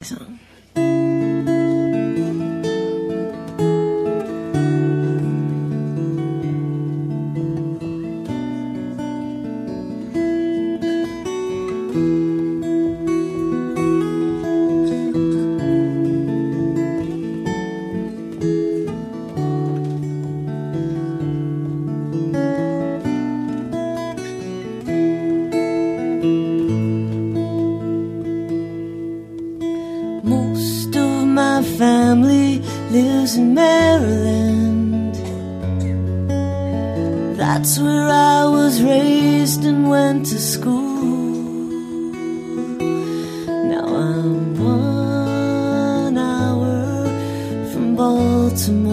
song. Most of my family lives in Maryland. That's where I was raised and went to school. Now I'm 1 hour from Baltimore.